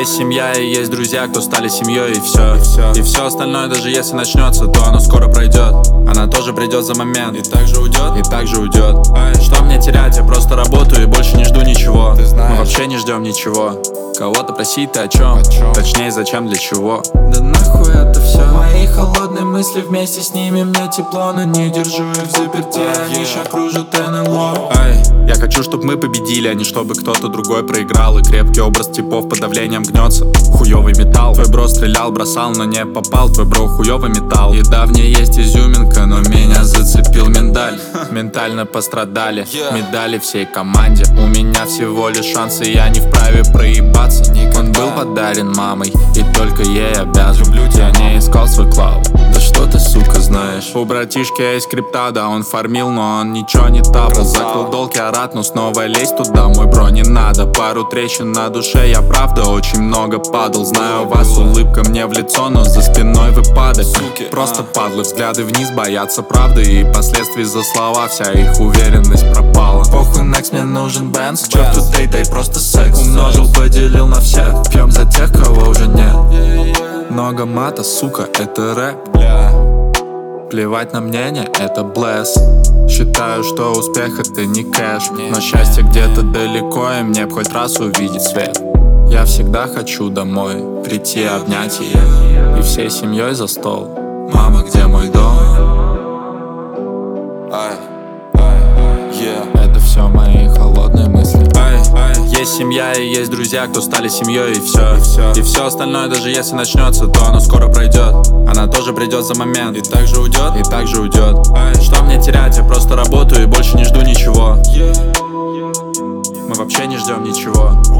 Есть семья и есть друзья, кто стали семьей, и все. И все остальное, даже если начнется, то оно скоро пройдет. Она тоже придет за момент, и также уйдет, и также уйдет. Что мне терять, я просто работаю и больше не жду ничего. Мы вообще не ждем ничего. Кого-то просить-то о чем? Точнее, зачем, для чего? Да нахуй это все. Мои холодные мысли вместе с ними мне тепло, но не держу их в заперти. Они ща кружат НЛО. Я хочу, чтобы мы победили, а не чтобы кто-то другой проиграл. И крепкий образ типов под давлением гнется. Хуёвый металл. Твой бро стрелял, бросал, но не попал. Твой бро хуёвый металл. И давняя есть изюминка, но меня зацепил миндаль. Ментально пострадали медали всей команде. У меня всего лишь шансы, я не вправе проебаться. Он был подарен мамой, и только ей обязан. Я не искал свой клауд. Да что ты, сука, знаешь? У братишки есть крипта, да он фармил, но он ничего не тапал. Закрыл долг, я рад, но снова лезть туда, мой бро, не надо. Пару трещин на душе, я правда очень много падал. Знаю вас, улыбка мне в лицо, но за спиной выпадок. Просто падлы, взгляды вниз, боятся правды и последствий за слова, вся их уверенность пропала. Похуй, next, мне нужен бенз. К черту дай просто секс. Умножил, поделил на всех. Пьем за тех, кого уже нет. Много мата, сука, это рэп. Плевать на мнение, это блесс. Считаю, что успех это не кэш, но счастье где-то далеко, и мне б хоть раз увидеть свет. Я всегда хочу домой прийти, обнять ее и всей семьей за стол. Мама, где мой дом? Это все мои холодные мысли. Есть семья и есть друзья, кто стали семьей, и все. И все остальное, даже если начнется, то оно скоро пройдет. Она тоже придет за момент, и также уйдет, и также уйдет. Что мне терять, я просто работаю и больше не жду ничего. Мы вообще не ждем ничего.